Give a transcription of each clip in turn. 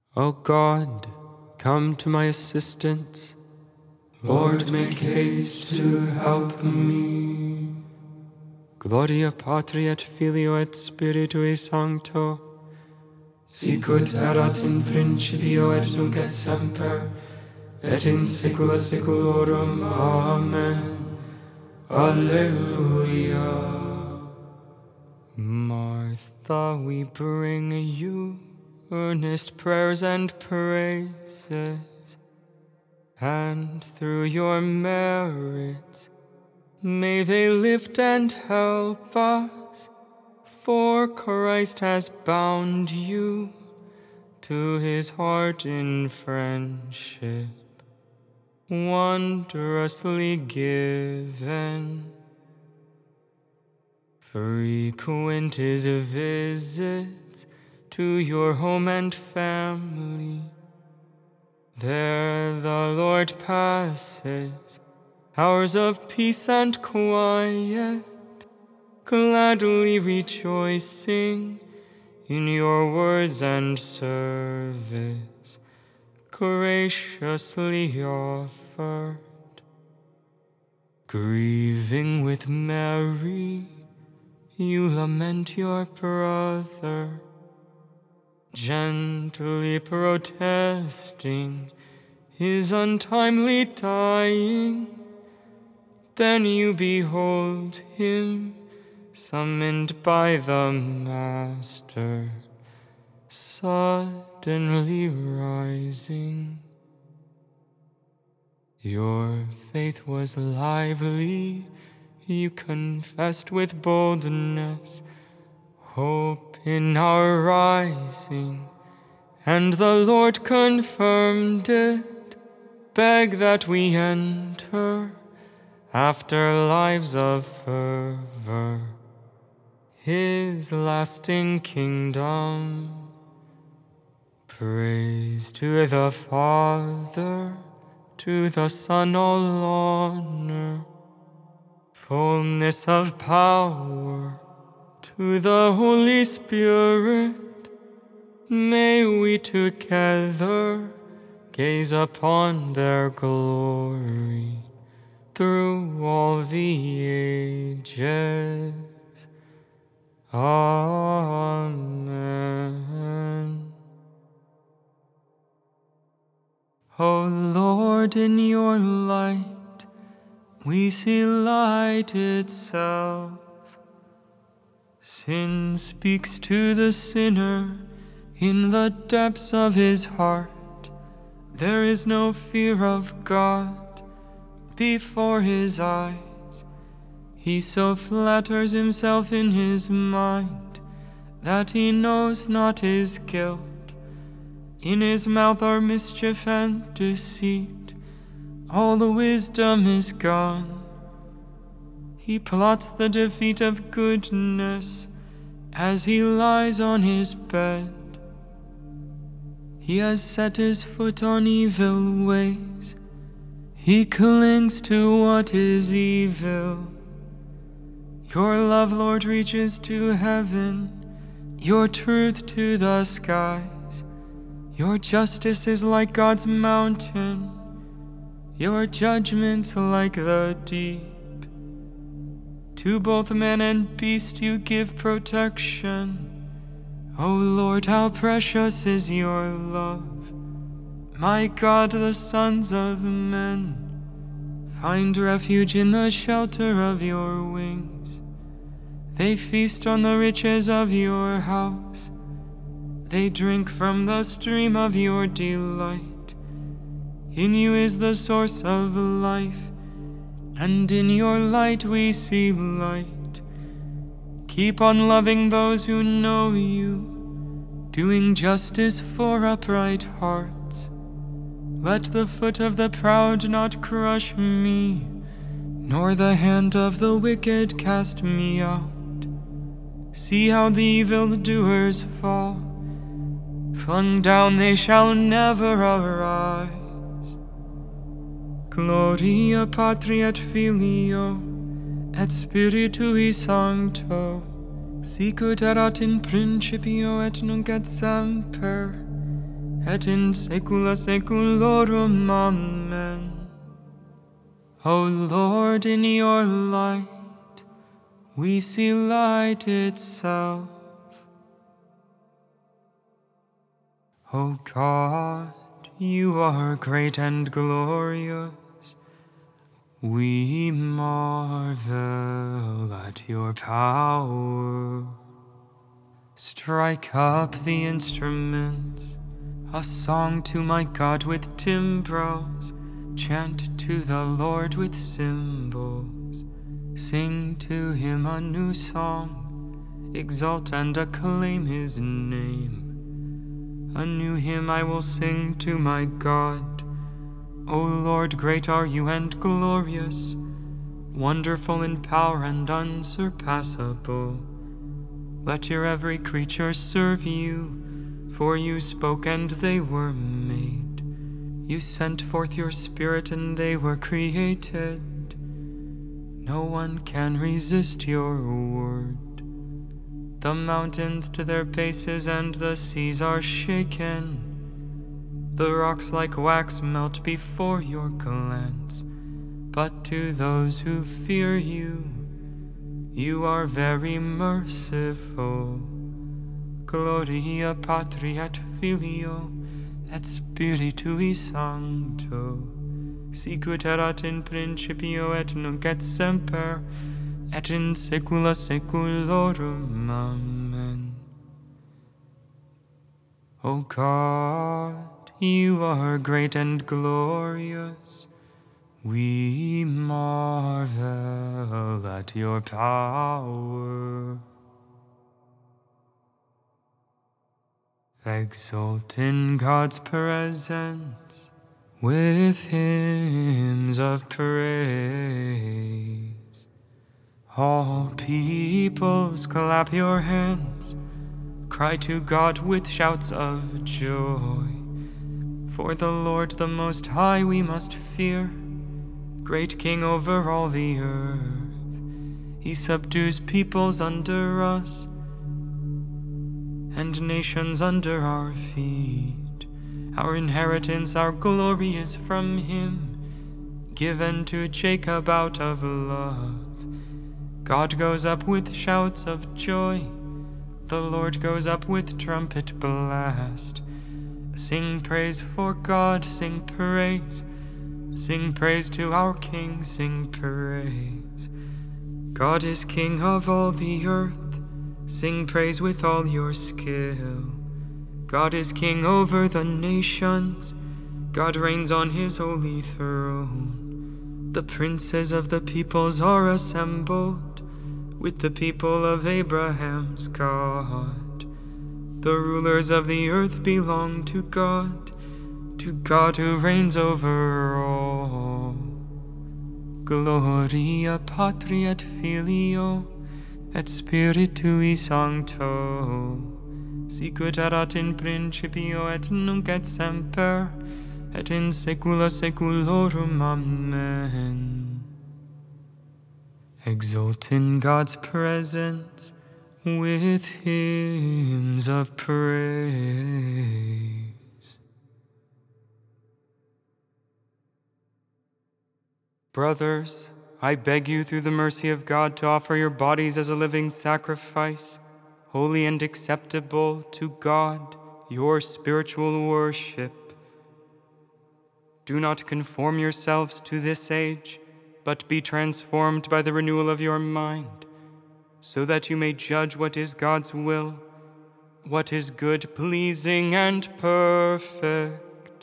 O God, come to my assistance. Lord, make haste to help me. Gloria Patri et Filio et Spiritui Sancto, sicut erat in principio et nunc et semper, et in saecula saeculorum. Amen. Alleluia. Martha, we bring you earnest prayers and praises, and through your merits may they lift and help us, for Christ has bound you to his heart in friendship, wondrously given. Frequent his visits to your home and family. There the Lord passes hours of peace and quiet, gladly rejoicing in your words and service, graciously offered. Grieving with Mary, you lament your brother, gently protesting his untimely dying. Then you behold him summoned by the Master, suddenly rising. Your faith was lively, you confessed with boldness hope in our rising, and the Lord confirmed it. Beg that we enter, after lives of fervor, his lasting kingdom. Praise to the Father, to the Son all honor, fullness of power, to the Holy Spirit. May we together gaze upon their glory through all the ages. Amen. O Lord, in your light we see light itself. Sin speaks to the sinner in the depths of his heart. There is no fear of God before his eyes. He so flatters himself in his mind that he knows not his guilt. In his mouth are mischief and deceit. All the wisdom is gone. He plots the defeat of goodness as he lies on his bed. He has set his foot on evil ways. He clings to what is evil. Your love, Lord, reaches to heaven, your truth to the skies. Your justice is like God's mountain, your judgment like the deep. To both man and beast you give protection. O Lord, how precious is your love. My God, the sons of men find refuge in the shelter of your wings. They feast on the riches of your house. They drink from the stream of your delight. In you is the source of life, and in your light we see light. Keep on loving those who know you, doing justice for upright hearts. Let the foot of the proud not crush me, nor the hand of the wicked cast me out. See how the evildoers fall. Flung down they shall never arise. Gloria Patri et Filio et Spiritui Sancto, sicut erat in principio et nunc et semper, et in saecula saeculorum. Amen. O Lord, in your light we see light itself. O God, you are great and glorious. We marvel at your power. Strike up the instruments, a song to my God with timbrels. Chant to the Lord with cymbals. Sing to him a new song. Exalt and acclaim his name. A new hymn I will sing to my God. O Lord, great are you and glorious, wonderful in power and unsurpassable. Let your every creature serve you, for you spoke and they were made. You sent forth your Spirit and they were created. No one can resist your word. The mountains to their bases and the seas are shaken. The rocks like wax melt before your glance. But to those who fear you, you are very merciful. Gloria Patri et Filio et Spiritui Sancto, sicut erat in principio et nunc et semper, et in saecula saeculorum. Amen. O God, you are great and glorious. We marvel at your power. Exult in God's presence with hymns of praise. All peoples clap your hands, cry to God with shouts of joy. For the Lord the Most High we must fear, great King over all the earth. He subdues peoples under us, and nations under our feet. Our inheritance, our glory is from him, given to Jacob out of love. God goes up with shouts of joy, the Lord goes up with trumpet blast. Sing praise for God, sing praise. Sing praise to our King, sing praise. God is King of all the earth, sing praise with all your skill. God is King over the nations, God reigns on his holy throne. The princes of the peoples are assembled, with the people of Abraham's God. The rulers of the earth belong to God who reigns over all. Gloria Patri et Filio et Spiritui Sancto, sicut erat in principio et nunc et semper, et in saecula saeculorum. Amen. Exult in God's presence with hymns of praise. Brothers, I beg you through the mercy of God to offer your bodies as a living sacrifice, holy and acceptable to God, your spiritual worship. Do not conform yourselves to this age, but be transformed by the renewal of your mind, so that you may judge what is God's will, what is good, pleasing, and perfect.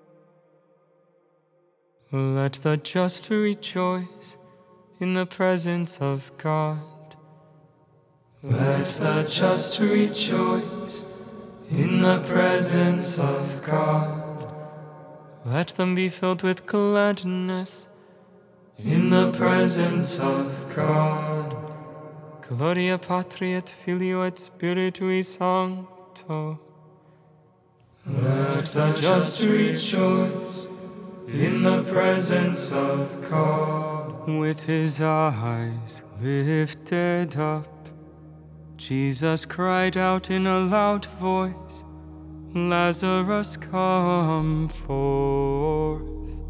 Let the just rejoice in the presence of God. Let the just rejoice in the presence of God. Let them be filled with gladness in the presence of God. Gloria Patri et Filio et Spiritui Sancto. Let the just rejoice in the presence of God. With his eyes lifted up, Jesus cried out in a loud voice, Lazarus, come forth.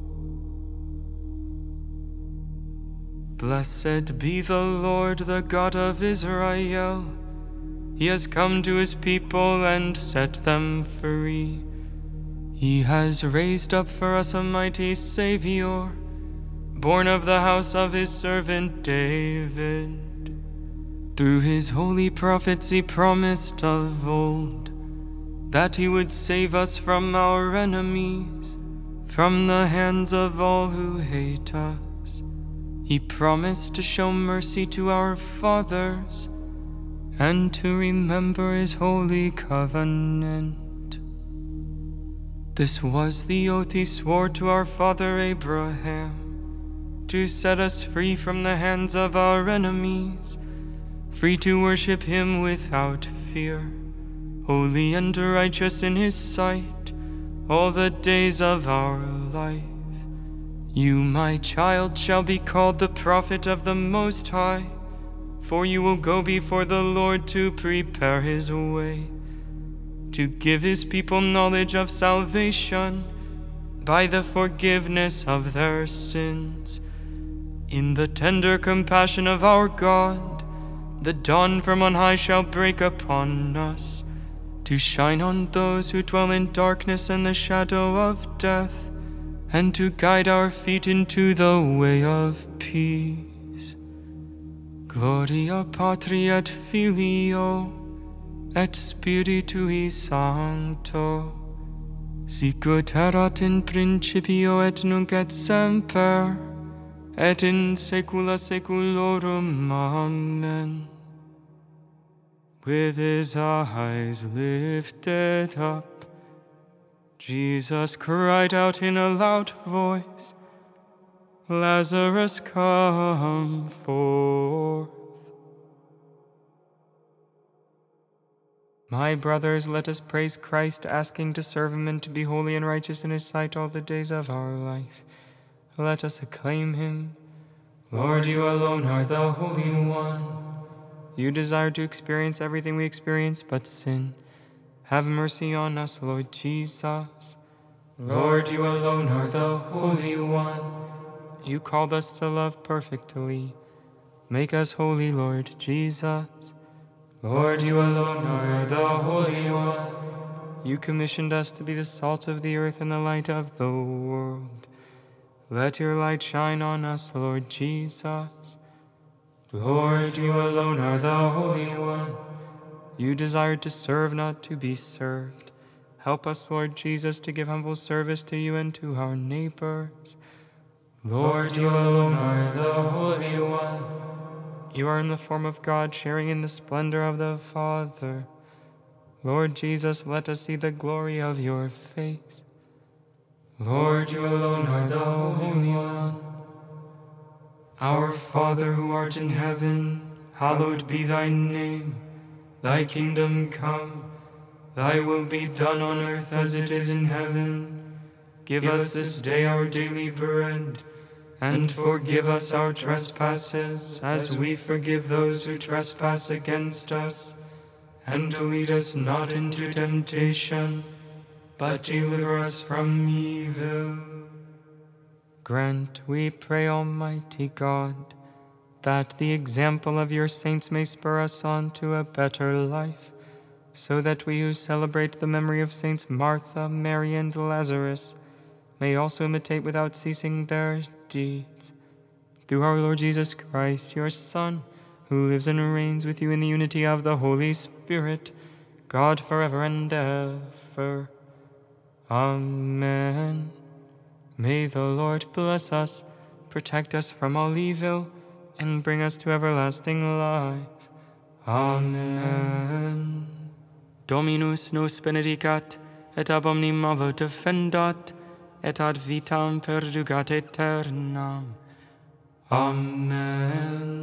Blessed be the Lord, the God of Israel. He has come to his people and set them free. He has raised up for us a mighty Savior, born of the house of his servant David. Through his holy prophets he promised of old that he would save us from our enemies, from the hands of all who hate us. He promised to show mercy to our fathers and to remember his holy covenant. This was the oath he swore to our father Abraham, to set us free from the hands of our enemies, free to worship him without fear, holy and righteous in his sight, all the days of our life. You, my child, shall be called the prophet of the Most High, for you will go before the Lord to prepare his way, to give his people knowledge of salvation by the forgiveness of their sins. In the tender compassion of our God, the dawn from on high shall break upon us, to shine on those who dwell in darkness and the shadow of death, and to guide our feet into the way of peace. Gloria Patri et Filio et Spiritui Sancto, sic ut erat in principio et nunc et semper, et in saecula saeculorum. Amen. With his eyes lifted up, Jesus cried out in a loud voice, Lazarus, come forth. My brothers, let us praise Christ, asking to serve him and to be holy and righteous in his sight all the days of our life. Let us acclaim him. Lord, you alone are the Holy One. You desire to experience everything we experience but sin. Have mercy on us, Lord Jesus. Lord, you alone are the Holy One. You called us to love perfectly. Make us holy, Lord Jesus. Lord, you alone are the Holy One. You commissioned us to be the salt of the earth and the light of the world. Let your light shine on us, Lord Jesus. Lord, you alone are the Holy One. You desired to serve, not to be served. Help us, Lord Jesus, to give humble service to you and to our neighbors. Lord, you alone are the Holy One. You are in the form of God, sharing in the splendor of the Father. Lord Jesus, let us see the glory of your face. Lord, you alone are the Holy One. Our Father who art in heaven, hallowed be thy name. Thy kingdom come, thy will be done on earth as it is in heaven. Give us this day our daily bread, and forgive us our trespasses, as we forgive those who trespass against us. And lead us not into temptation, but deliver us from evil. Grant, we pray, Almighty God, that the example of your saints may spur us on to a better life, so that we who celebrate the memory of Saints Martha, Mary, and Lazarus may also imitate without ceasing their deeds. Through our Lord Jesus Christ, your Son, who lives and reigns with you in the unity of the Holy Spirit, God forever and ever. Amen. May the Lord bless us, protect us from all evil, and bring us to everlasting life. Amen. Dominus nos benedicat, et ab omni malo defendat, et ad vitam perducat aeternam. Amen.